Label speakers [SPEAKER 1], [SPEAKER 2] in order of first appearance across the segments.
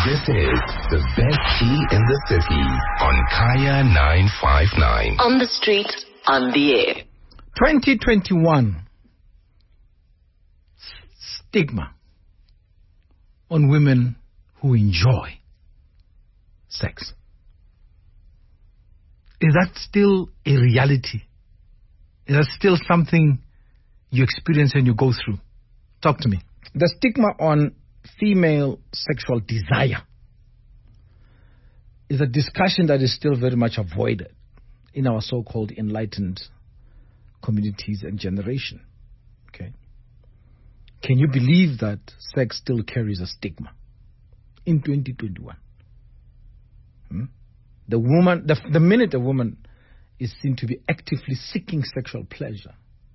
[SPEAKER 1] This is the best tea in the city on Kaya 959.
[SPEAKER 2] On the street, on the air.
[SPEAKER 3] 2021. Stigma on women who enjoy sex. Is that still a reality? Is that still something you experience and you go through? Talk to me. The stigma on female sexual desire is a discussion that is still very much avoided in our so-called enlightened communities and generation. Okay. Can you believe that sex still carries a stigma in 2021? The minute a woman is seen to be actively seeking sexual pleasure,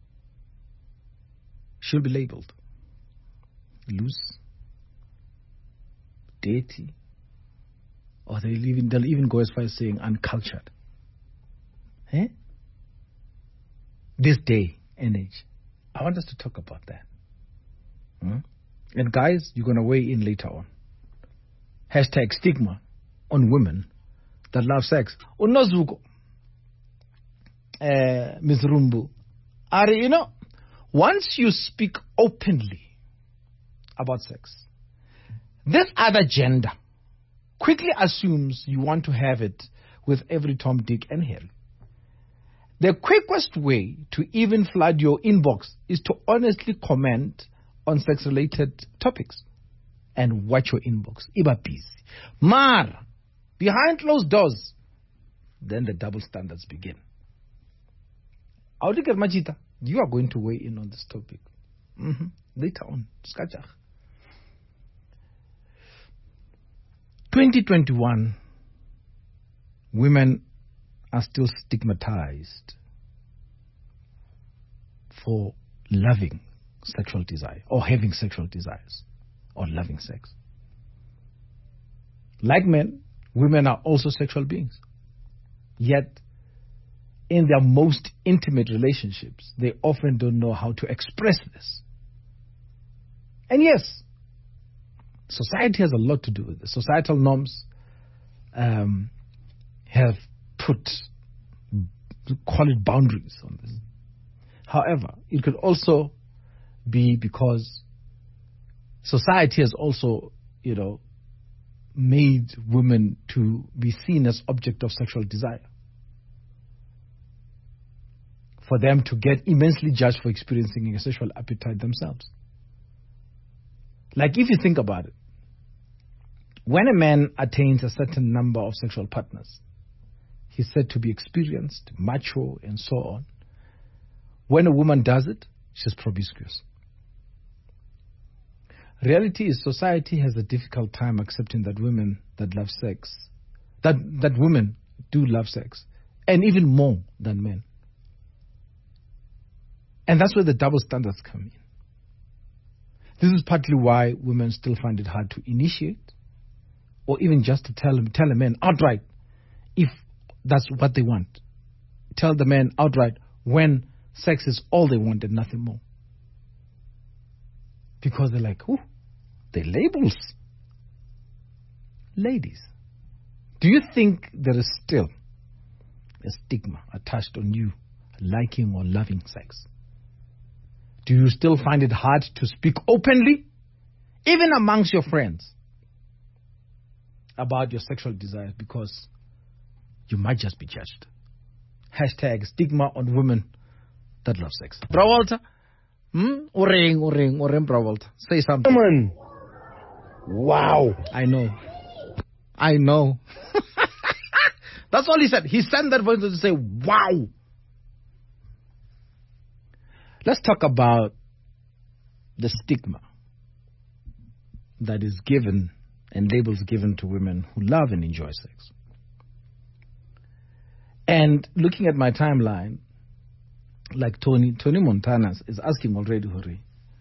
[SPEAKER 3] she'll be labeled loose, dirty, or they'll even go as far as saying uncultured. This day and age. I want us to talk about that. And guys, you're going to weigh in later on. Hashtag stigma on women that love sex. Unozuko, Ms. Rumbu, once you speak openly about sex, this other gender quickly assumes you want to have it with every Tom, Dick, and Harry. The quickest way to even flood your inbox is to honestly comment on sex-related topics and watch your inbox. Iba busy. Mar, behind closed doors, then the double standards begin. Audikar Majita, you are going to weigh in on this topic. Later on. 2021, women are still stigmatized for loving sexual desire or having sexual desires or loving sex. Like men, women are also sexual beings. Yet, in their most intimate relationships, they often don't know how to express this. And yes, society has a lot to do with this. Societal norms have put, call it boundaries on this. However, it could also be because society has also, made women to be seen as object of sexual desire. For them to get immensely judged for experiencing a sexual appetite themselves. Like if you think about it, when a man attains a certain number of sexual partners, he's said to be experienced, mature, and so on. When a woman does it, she's promiscuous. Reality is society has a difficult time accepting that women that love sex, that women do love sex, and even more than men. And that's where the double standards come in. This is partly why women still find it hard to initiate or even just to tell a man outright if that's what they want. Tell the man outright when sex is all they want and nothing more. Because they're like, they're labels. Ladies, do you think there is still a stigma attached on you liking or loving sex? Do you still find it hard to speak openly, even amongst your friends, about your sexual desires because you might just be judged? Hashtag stigma on women that love sex. Bro Walter, Oreng, Bro Walter, say something.
[SPEAKER 4] Wow.
[SPEAKER 3] I know. That's all he said. He sent that voice to say, wow. Let's talk about the stigma that is given and labels given to women who love and enjoy sex. And looking at my timeline, like Tony Montana is asking already, Hori,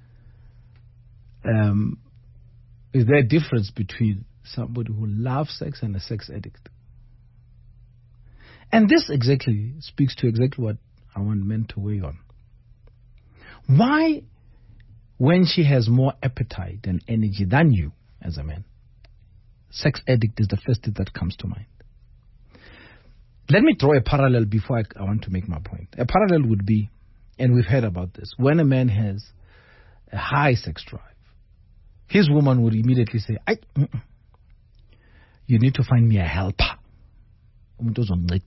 [SPEAKER 3] is there a difference between somebody who loves sex and a sex addict? And this exactly speaks to exactly what I want men to weigh on. Why, when she has more appetite and energy than you as a man, sex addict is the first thing that comes to mind. Let me draw a parallel before I want to make my point. A parallel would be, and we've heard about this, when a man has a high sex drive, his woman would immediately say, you need to find me a helper. Because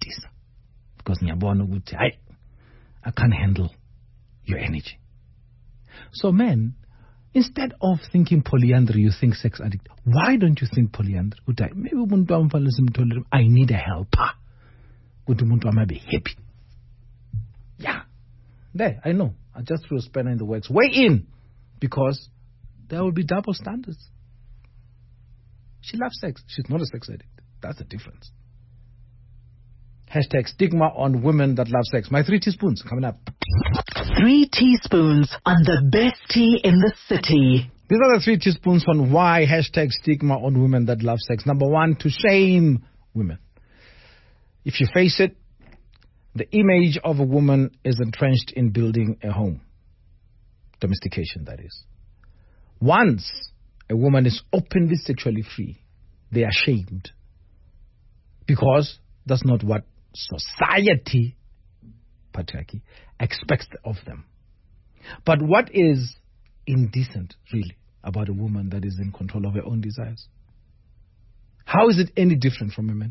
[SPEAKER 3] I can't handle your energy. So men, instead of thinking polyandry, you think sex addict. Why don't you think polyandry? Maybe I need a helper. Be happy. Yeah. There, I know. I just threw a spanner in the works. Weigh in. Because there will be double standards. She loves sex. She's not a sex addict. That's the difference. Hashtag stigma on women that love sex. My 3 teaspoons coming up.
[SPEAKER 2] 3 teaspoons on the best tea in the city.
[SPEAKER 3] These are the 3 teaspoons on why hashtag stigma on women that love sex. Number 1, to shame women. If you face it, the image of a woman is entrenched in building a home. Domestication, that is. Once a woman is openly sexually free, they are shamed. Because that's not what society, patriarchy, expects of them. But what is indecent, really, about a woman that is in control of her own desires? How is it any different from a man?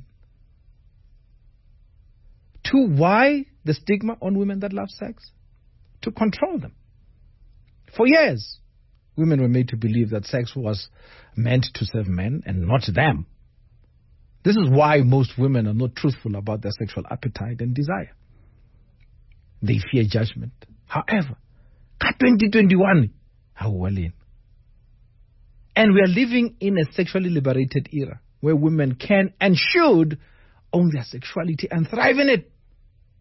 [SPEAKER 3] 2, why the stigma on women that love sex? To control them. For years, women were made to believe that sex was meant to serve men and not them. This is why most women are not truthful about their sexual appetite and desire. They fear judgment. However, 2021, how well in. And we are living in a sexually liberated era where women can and should own their sexuality and thrive in it. Yet, ...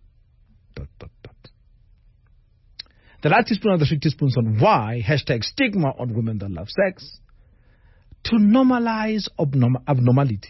[SPEAKER 3] The last teaspoon of the 3 teaspoons on why hashtag stigma on women that love sex. To normalize abnormality.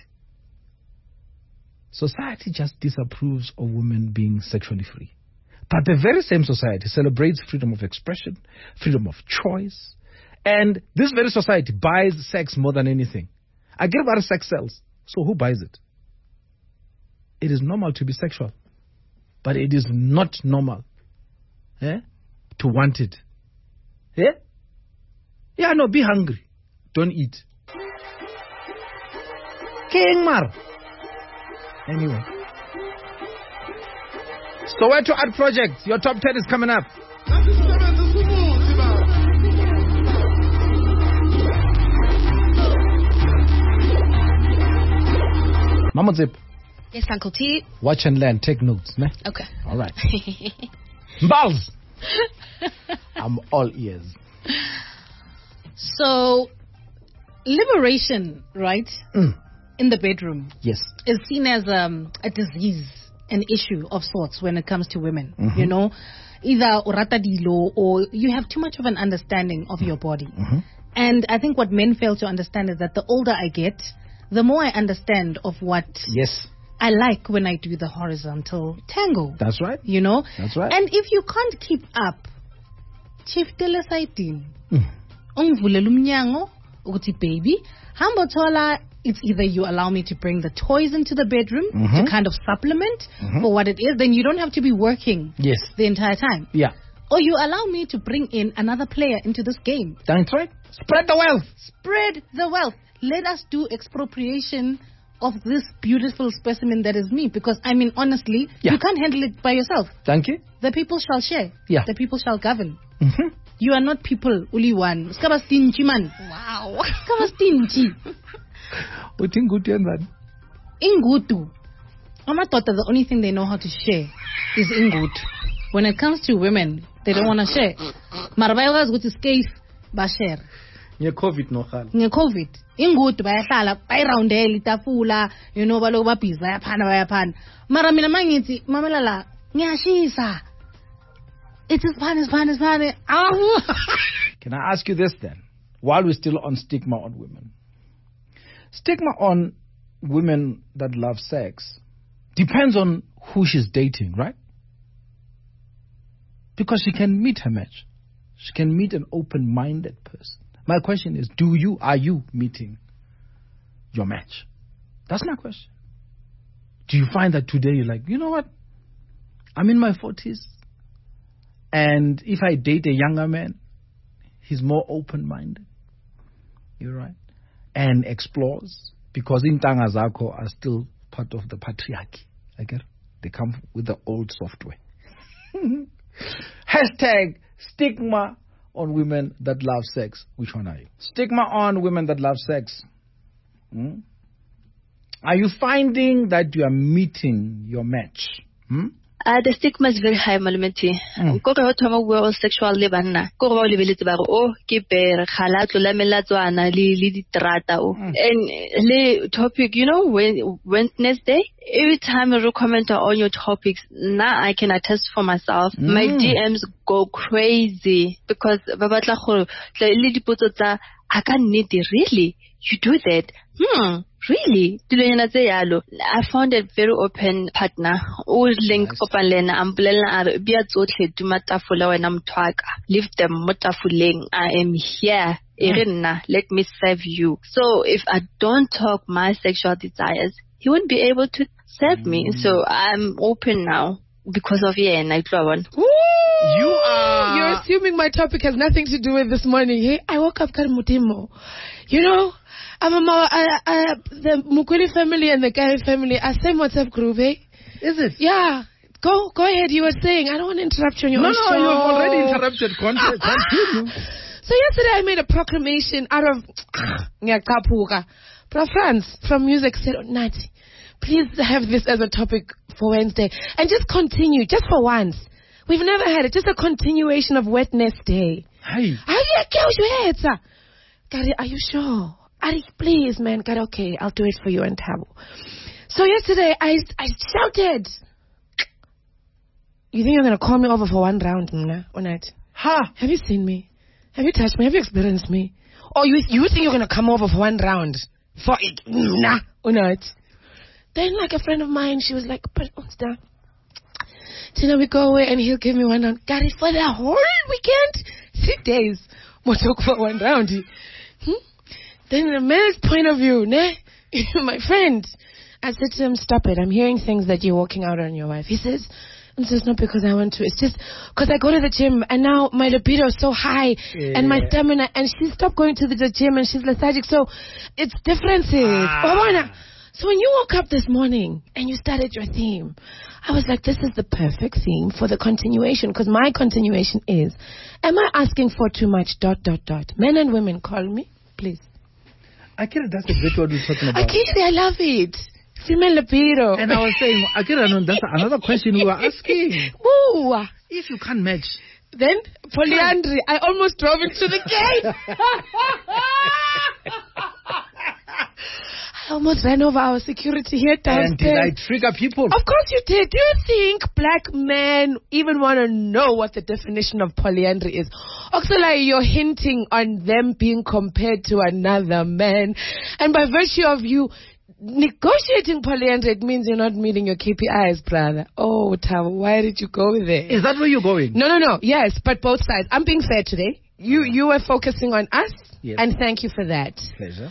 [SPEAKER 3] Society just disapproves of women being sexually free. But the very same society celebrates freedom of expression, freedom of choice. And this very society buys sex more than anything. I get about sex sells. So who buys it? It is normal to be sexual. But it is not normal to want it. Yeah? Yeah, no, be hungry. Don't eat. King Mar. Anyway. So where to add projects? Your top 10 is coming up. Mama Zip.
[SPEAKER 5] Yes, Uncle T.
[SPEAKER 3] Watch and learn. Take notes. Ne?
[SPEAKER 5] Okay.
[SPEAKER 3] All right. Balls. I'm all ears.
[SPEAKER 5] So, liberation, right? In the bedroom.
[SPEAKER 3] Yes.
[SPEAKER 5] Is seen as a disease, an issue of sorts when it comes to women.
[SPEAKER 3] Mm-hmm.
[SPEAKER 5] You know, either urata dilo or you have too much of an understanding of your body.
[SPEAKER 3] Mm-hmm.
[SPEAKER 5] And I think what men fail to understand is that the older I get, the more I understand of what
[SPEAKER 3] Yes.
[SPEAKER 5] I like when I do the horizontal tango.
[SPEAKER 3] That's right.
[SPEAKER 5] You know?
[SPEAKER 3] That's right.
[SPEAKER 5] And if you can't keep up, chief telesaitin. Ungvulela umnyango ukuthi baby, hamba thola, it's either you allow me to bring the toys into the bedroom to kind of supplement for what it is, then you don't have to be working
[SPEAKER 3] Yes.
[SPEAKER 5] the entire time.
[SPEAKER 3] Yeah.
[SPEAKER 5] Or you allow me to bring in another player into this game.
[SPEAKER 3] That's right. Spread the wealth.
[SPEAKER 5] Spread the wealth. Let us do expropriation of this beautiful specimen that is me. Because, I mean, honestly, you can't handle it by yourself.
[SPEAKER 3] Thank you.
[SPEAKER 5] The people shall share.
[SPEAKER 3] Yeah.
[SPEAKER 5] The people shall govern.
[SPEAKER 3] Mm-hmm.
[SPEAKER 5] You are not people, only one. Skaba stingy man. Wow. Skaba stingy.
[SPEAKER 3] We think good that.
[SPEAKER 5] Ingutu. Mama thought that the only thing they know how to share is ingut. When it comes to women, they don't want to share. Marabayas go to scave, ba share.
[SPEAKER 3] Nye COVID no khal.
[SPEAKER 5] Nye COVID. Ingutu bayahlala, bayiroundela itafula, you know, baloku babhizi bayaphana. Mara mina mangithi, mamelala, ngiyashisa. It is pan.
[SPEAKER 3] Can I ask you this then? While we're still on stigma on women. Stigma on women that love sex depends on who she's dating, right? Because she can meet her match. She can meet an open-minded person. My question is, are you meeting your match? That's my question. Do you find that today you're like, you know what? I'm in my 40s. And if I date a younger man, he's more open-minded. You're right. And explores. Because intanga zako are still part of the patriarchy. I get it? They come with the old software. Hashtag stigma on women that love sex. Which one are you? Stigma on women that love sex. Are you finding that you are meeting your match?
[SPEAKER 6] The stigma is very high, Malumeti. Koko ho thoma bua o sexual le banna. Koko ba o lebeletse ba go o ke pere khala tlola melatswana le ditrata o. And le topic, you know, Wednesday, every time you comment on your topics, now I can attest for myself. My DMs go crazy because ba batla go le dipotso tsa I can't need it. Really? You do that? Really? I found a very open partner. Old link kopanlena ambulela bia tsotlhe dumatafula wena mthwaka. Leave them motafuleng. I am here. Irina, let me serve you. So if I don't talk my sexual desires, he won't be able to serve me. So I'm open now because of
[SPEAKER 7] You're assuming my topic has nothing to do with this morning. Hey, I woke up Mutimo. You know, the Mukuli family and the Guy family are same WhatsApp group, eh?
[SPEAKER 3] Is it?
[SPEAKER 7] Yeah. Go ahead. You were saying. I don't want to interrupt you on your own show.
[SPEAKER 3] No, you've already interrupted. Continue.
[SPEAKER 7] So yesterday I made a proclamation out of Nyakapuga. Prof. Franz from Music said, Nati, please have this as a topic for Wednesday. And just continue, just for once. We've never had it. Just a continuation of Wetness Day.
[SPEAKER 3] Hey.
[SPEAKER 7] Gary, are you sure? Ari, please, man. God, okay, I'll do it for you and Tabo. So yesterday, I shouted. You think you're going to call me over for one round, Mna, or not? Have you seen me? Have you touched me? Have you experienced me? Or you think you're going to come over for one round? For it, Mna, or not? Then, like a friend of mine, she was like, but Unsta, Tina, we go away and he'll give me one round. Gary, for the whole weekend? 6 days. We'll talk for one round. Then in a male's point of view, my friend, I said to him, stop it. I'm hearing things that you're walking out on your wife. He says, it's not because I want to. It's just because I go to the gym and now my libido is so high and my stamina. And she stopped going to the gym and she's lethargic. So it's differences. So when you woke up this morning and you started your theme, I was like, this is the perfect theme for the continuation. Because my continuation is, am I asking for too much ... Men and women, call me, please.
[SPEAKER 3] Akira, that's exactly what we're talking about.
[SPEAKER 7] Akira, I love it. Female libido.
[SPEAKER 3] And I was saying, Akira, no, that's another question we were asking.
[SPEAKER 7] Woo.
[SPEAKER 3] If you can't match.
[SPEAKER 7] Then, polyandry. I almost drove into the gate. I almost ran over our security here downstairs.
[SPEAKER 3] And did I trigger people?
[SPEAKER 7] Of course you did. Do you think black men even want to know what the definition of polyandry is? Oxalai, you're hinting on them being compared to another man. And by virtue of you negotiating polyandry, it means you're not meeting your KPIs, brother. Oh, Tava, why did you go there?
[SPEAKER 3] Is that where you're going?
[SPEAKER 7] No. Yes, but both sides. I'm being fair today. You were focusing on us,
[SPEAKER 3] yes.
[SPEAKER 7] And thank you for that.
[SPEAKER 3] Pleasure.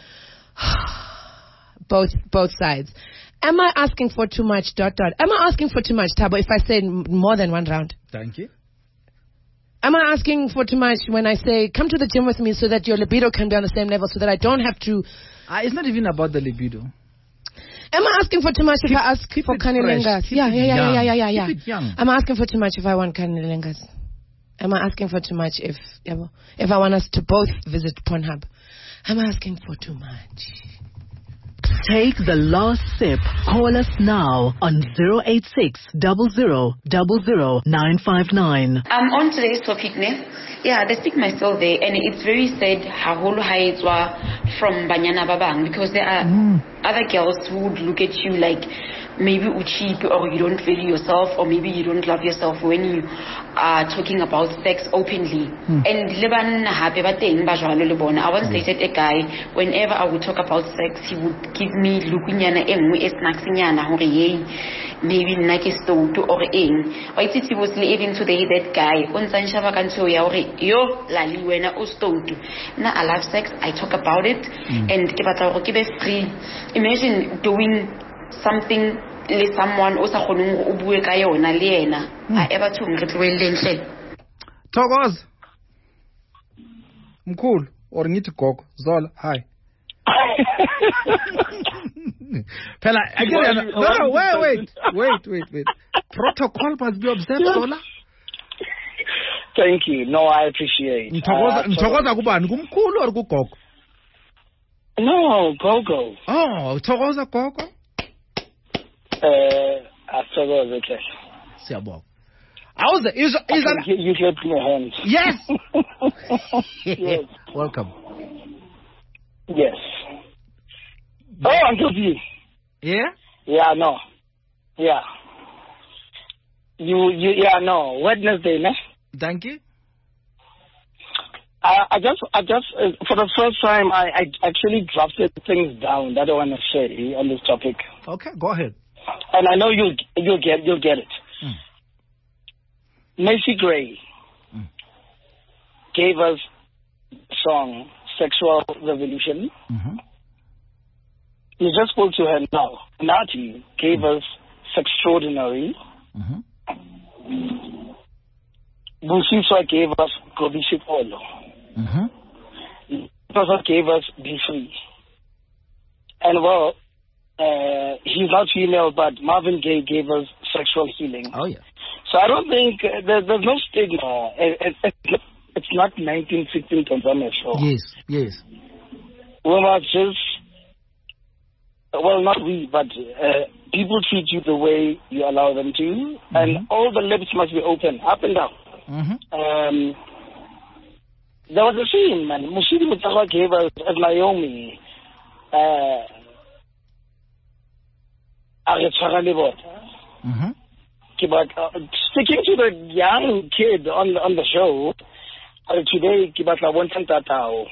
[SPEAKER 7] Both sides. Am I asking for too much ... Am I asking for too much, Tabo, if I say more than one round?
[SPEAKER 3] Thank you.
[SPEAKER 7] Am I asking for too much when I say, come to the gym with me so that your libido can be on the same level so that I don't have to...
[SPEAKER 3] It's not even about the libido.
[SPEAKER 7] Am I asking for too much if I ask for kanilengas? Yeah.
[SPEAKER 3] Keep it young.
[SPEAKER 7] Am I asking for too much if I want kanilengas? Am I asking for too much if I want us to both visit Pornhub? Am I asking for too much?
[SPEAKER 2] Take the last sip. Call us now on 086 00 00 959.
[SPEAKER 8] On today's topic, the stigma is still there, and it's very sad from Banyana Babang, because there are other girls who would look at you like maybe you cheap or you don't value yourself or maybe you don't love yourself when you are talking about sex openly. And I once dated a guy, whenever I would talk about sex, he would give me lukunyana snacksnyana maybe nake stone to or in. Why he was leaving today that guy on Sanshava Kanso yo lali wena o stone to. Now I love sex, I talk about it and give us free. Imagine doing something le someone o sa khoneng o bue ka yona le yena a eba thung re tlwele nhle
[SPEAKER 3] Thokoza mkhulu or ngithi gogo Zola hi Phela again no wait protocol must be observed Zola.
[SPEAKER 9] Thank you. No, I appreciate.
[SPEAKER 3] Thokoza kubani kumkhulu or kugogo?
[SPEAKER 9] No, Gogo.
[SPEAKER 3] Oh, Thokoza gogo.
[SPEAKER 9] Thokoza okay.
[SPEAKER 3] Siyabonga. How's it? Is
[SPEAKER 9] you get my hands.
[SPEAKER 3] Yes.
[SPEAKER 9] Yes.
[SPEAKER 3] Welcome.
[SPEAKER 9] Yes. Oh, I'm confused.
[SPEAKER 3] Yeah?
[SPEAKER 9] Yeah, no. Yeah. Yeah, no. Wednesday, ne?
[SPEAKER 3] Thank you.
[SPEAKER 9] I just, for the first time, I actually drafted things down that I want to say on this topic.
[SPEAKER 3] Okay, go ahead.
[SPEAKER 9] And I know you'll get it. Macy Gray gave us song "Sexual Revolution." You just spoke to her now. Nati gave us "Sextraordinary." Busiswa gave us "Gobishipolo." Professor gave us "Be Free." And well, he's not female, but Marvin Gaye gave us "Sexual Healing."
[SPEAKER 3] Oh yeah.
[SPEAKER 9] So I don't think there's no stigma. It's not 1916 Tanzania show.
[SPEAKER 3] Yes.
[SPEAKER 9] We must just, well, not we, but people treat you the way you allow them to, and all the lips must be open, up and down. There was a scene, man. Mushidi Mutawa gave us at Naomi. But sticking to the young kid on the show, today, Kibatla won't tatao.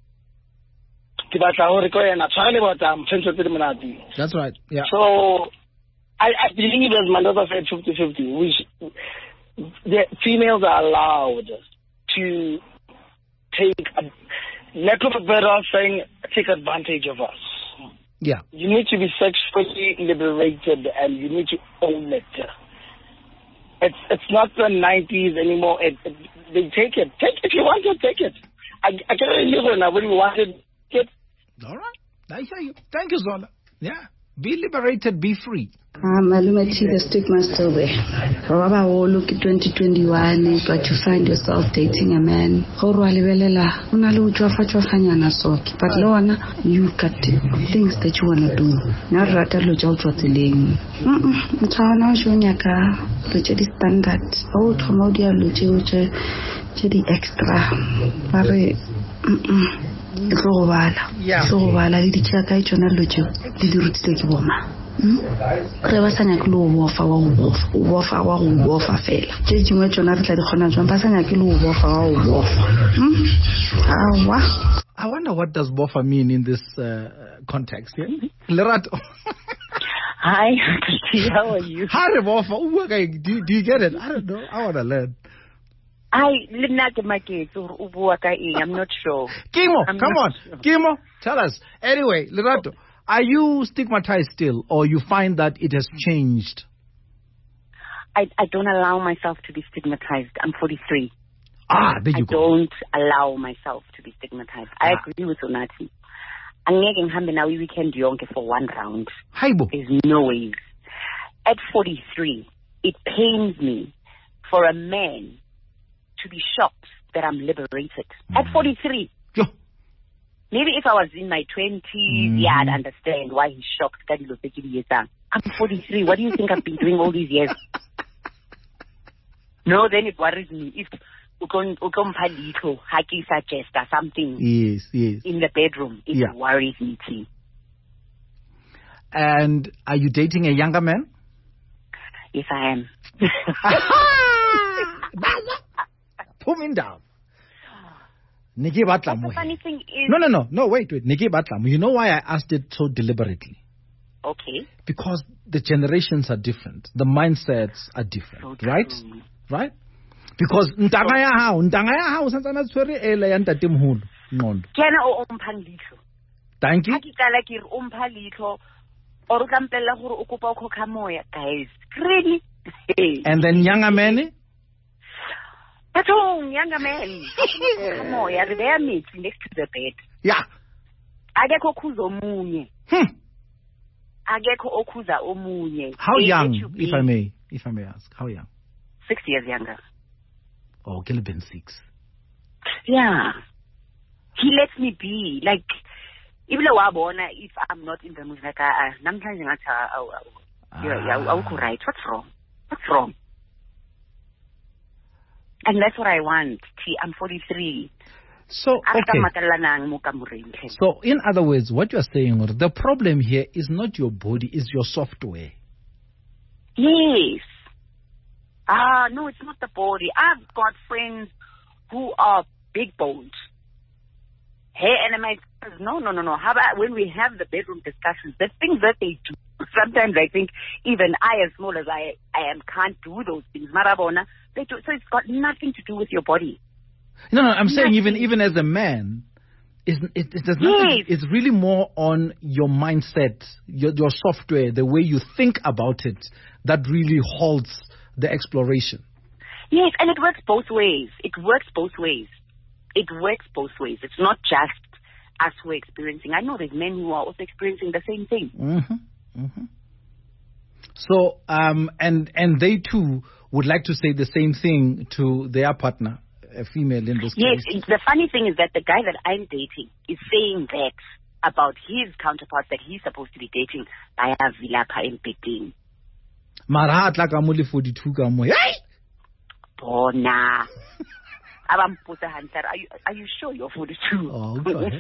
[SPEAKER 3] That's right. Yeah.
[SPEAKER 9] So I believe, as Mandela said, 50-50. The females are allowed to take, lack of a better saying, take advantage of us.
[SPEAKER 3] Yeah.
[SPEAKER 9] You need to be sexually liberated and you need to own it. It's not the 90s anymore. They take it. If you want to take it. I can't live on. I wouldn't want it.
[SPEAKER 3] All right. I hear you. Thank you, Zola. Yeah. Be liberated, be free.
[SPEAKER 10] Malumachi, the stigma is still there. However, look at 2021, but you find yourself dating a man. But you got things that you want to do. Not rather look out for the lane. Standard. Oh, Tomodia Luce, the extra. Re ba sanya ke lo bofa wa go bofa fela tse dingwe tsona re tla di kgona jwang ba sanya ke lo bofa wa go bofa
[SPEAKER 3] I wonder what does bofa mean in this context. Yeah? Lerato.
[SPEAKER 11] Hi, how are you?
[SPEAKER 3] Hi, bofa. Do you get it? I don't know. I want to learn.
[SPEAKER 11] I'm not sure.
[SPEAKER 3] Kimo, come on. Sure. Kimo, tell us. Anyway, Lerato, are you stigmatized still, or you find that it has changed?
[SPEAKER 11] I don't allow myself to be stigmatized. I'm 43.
[SPEAKER 3] There you go.
[SPEAKER 11] I don't allow myself to be stigmatized. I agree with Onati. Angeke ngihambe nawe weekend yonke for one round. There's no ways. At 43, it pains me for a man to be shocked that I'm liberated. At 43. Maybe if I was in my 20s, I'd understand why he's shocked that he was taking years down. I'm 43. What do you think I've been doing all these years? No, then it worries me. If Haki suggest something
[SPEAKER 3] yes.
[SPEAKER 11] in the bedroom, it worries me too.
[SPEAKER 3] And are you dating a younger man?
[SPEAKER 11] Yes, I am.
[SPEAKER 3] Put me down. Niki Batlam.
[SPEAKER 11] The funny thing is...
[SPEAKER 3] No, wait. Niki Batlam. You know why I asked it so deliberately?
[SPEAKER 11] Okay.
[SPEAKER 3] Because the generations are different. The mindsets are different,
[SPEAKER 11] So
[SPEAKER 3] right?
[SPEAKER 11] true.
[SPEAKER 3] Right? Because ntanga ya hao santsana tshwere ele ya ntatemholo ngondo.
[SPEAKER 11] Kena o omphang litho.
[SPEAKER 3] Thank you.
[SPEAKER 11] Ha ke kala ke re ompha litho or o tlampella gore o kopa o khokha moya, guys. Ready?
[SPEAKER 3] And then younger men?
[SPEAKER 11] That's all, younger man. Come on, yeah, they are meat next to the bed.
[SPEAKER 3] Yeah.
[SPEAKER 11] Agekho khuza omunye. Agekho okhuza omunye.
[SPEAKER 3] How young, if I may ask? How young?
[SPEAKER 11] 6 years younger.
[SPEAKER 3] Oh, could have been 6.
[SPEAKER 11] Yeah. He lets me be. Like, even though if I'm not in the mood, like, I will right. What's wrong? What's wrong? And that's what I want. I'm 43.
[SPEAKER 3] So, okay. So, in other words, what you're saying, the problem here is not your body, it's your software.
[SPEAKER 11] Yes. No, it's not the body. I've got friends who are big boned. Hey, and I might, no. How about when we have the bedroom discussions, the things that they do, sometimes I think even I, as small as I am, can't do those things. Marabona, they do. So it's got nothing to do with your body.
[SPEAKER 3] No, I'm saying even as a man, it does nothing.
[SPEAKER 11] Yes.
[SPEAKER 3] It's really more on your mindset, your software, the way you think about it, that really holds the exploration.
[SPEAKER 11] Yes, and it works both ways. It's not just us who are experiencing. I know there's men who are also experiencing the same thing.
[SPEAKER 3] So, and they too would like to say the same thing to their partner, a female in this case.
[SPEAKER 11] Yes, the funny thing is that the guy that I'm dating is saying that about his counterparts that he's supposed to be dating by a vilapa in Peking.
[SPEAKER 3] Marat like amuli 42 kamo.
[SPEAKER 11] Bona. Are you sure you're 42?
[SPEAKER 3] Oh, okay.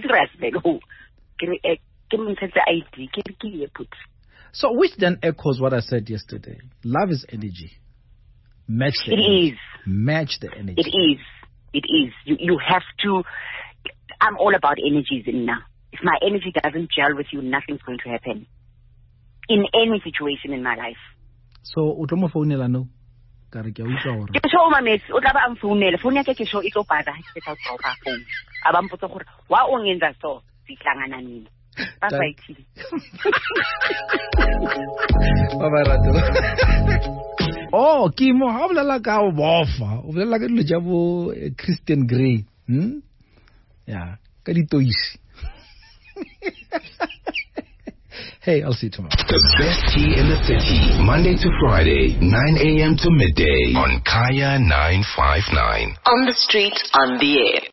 [SPEAKER 3] So which then echoes what I said yesterday. Love is energy. Match the energy. Match the energy.
[SPEAKER 11] It is. You have to. I'm all about energies in now. If my energy doesn't gel with you, nothing's going to happen. In any situation in my life.
[SPEAKER 3] So, utomo phone no? Ke
[SPEAKER 11] show my miss, o tla ba am founela, phone ya ke show e tlo pada ha ke tsa tsopa phone. Aba mpotsa gore wa o ngenza so, sihlangana nini. Bye.
[SPEAKER 3] Bye Rato. Oh, Kimo, ha bolela ka o bofa. O bolela ka dilo tsa bo Christian Grey. Yeah, ka ditoisi. Hey, I'll see you tomorrow.
[SPEAKER 1] The best tea in the city, Monday to Friday, 9 a.m. to midday on Kaya 959.
[SPEAKER 2] On the street, on the air.